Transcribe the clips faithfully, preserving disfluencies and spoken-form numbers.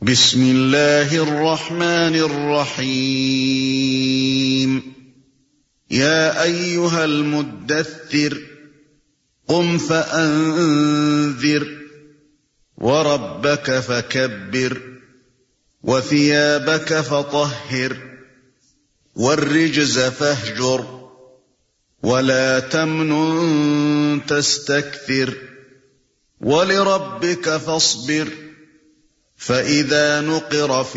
بسم اللہ الرحمن الرحیم یا ایہا المدثر قم فانذر وربک فکبر وثيابك فطهر والرجز فاهجر ولا تمنن تستكثر ولربك فاصبر فإذا نقر في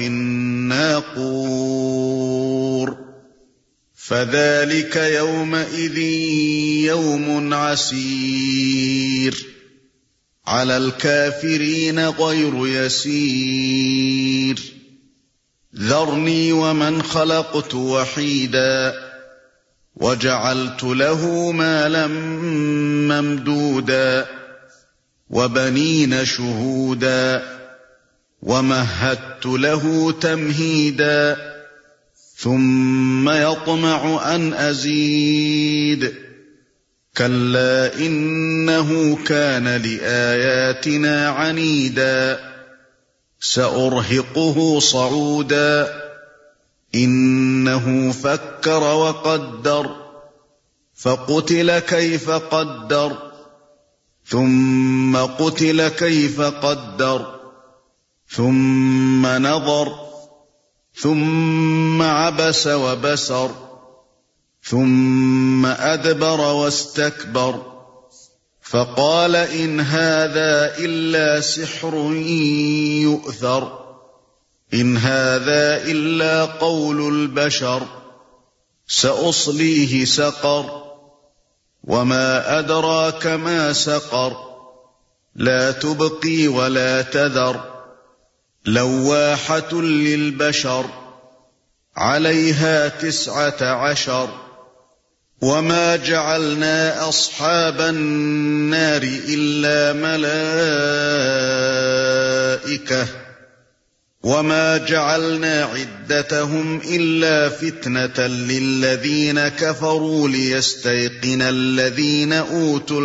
الناقور فذلك يومئذ يوم عسير على الكافرين غير يسير ذرني ومن خلقت وحيدا وجعلت له مالا ممدودا وبنين شهودا ومهدت له تمهيدا ثم يطمع أن أزيد كلا إنه كان لآياتنا عنيدا سأرهقه صعودا إنه فكر وقدر فقتل كيف قدر ثم قتل كيف قدر ثم نظر ثم عبس وبسر ثم أدبر واستكبر فقال إن هذا إلا سحر يؤثر إن هذا إلا قول البشر سأصليه سقر وما أدراك ما سقر لا تبقي ولا تذر لواحة للبشر عليها تسعة عشر وما جعلنا أصحاب النار إلا ملائكة وما جعلنا عدتهم إلا فتنة للذين كفروا ليستيقن الذين أوتوا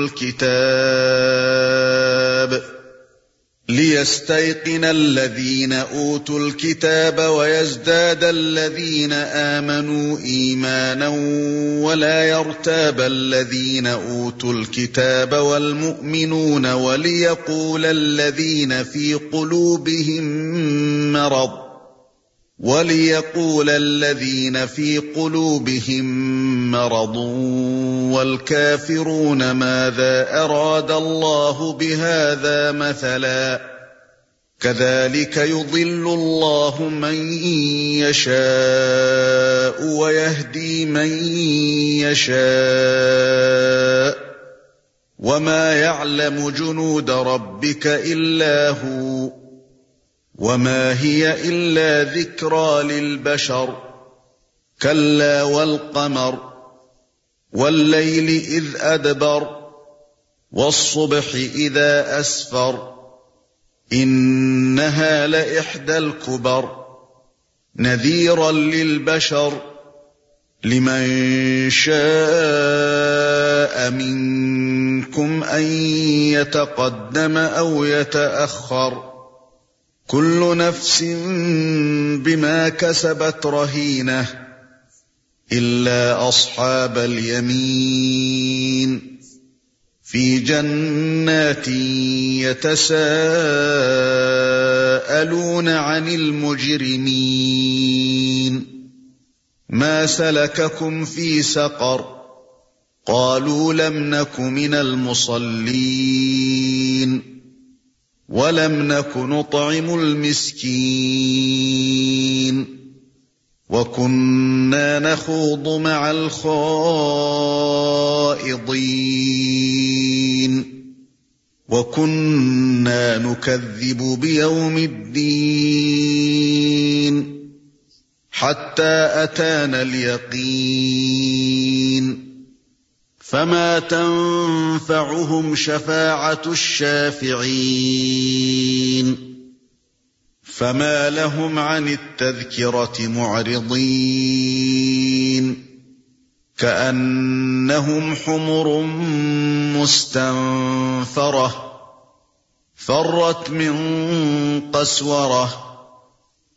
الكتاب ليستيقن الذين أوتوا الكتاب ويزداد الذين آمنوا إيمانا ولا يرتاب الذين أوتوا الكتاب والمؤمنون وليقول الذين في قلوبهم مرض وليقول الذين في قلوبهم مرض والكافرون ماذا أراد الله بهذا مثلا كذلك يضل الله من يشاء ويهدي من يشاء وما يعلم جنود ربك إلا هو وما هي إلا ذكرى للبشر كلا والقمر والليل إذ أدبر والصبح إذا أسفر إنها لإحدى الكبر نذيرا للبشر لمن شاء منكم أن يتقدم أو يتأخر كل نفس بما كسبت رهينة إلا أصحاب اليمين في جنات يتساءلون عن المجرمين ما سلككم في سقر قالوا لم نك من المصلين ولم نك نطعم المسكين وكنا نخوض مع الخائضين وكنا نكذب بيوم الدين حتى أتانا اليقين فما تنفعهم شفاعة الشافعين فما لهم عن التذكرة معرضين كأنهم حمر مستنفرة فرت من قسورة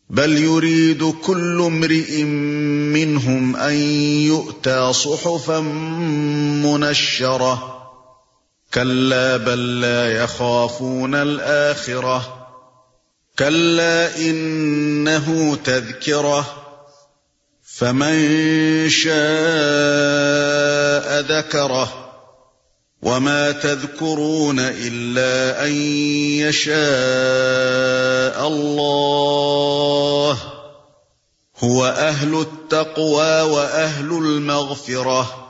بل يريد كل امرئ منهم أن يؤتى صحفا منشرة كلا بل لا يخافون الآخرة كلا إنه تذكرة فمن شاء ذكره وما تذكرون إلا أن يشاء الله هو أهل التقوى وأهل المغفرة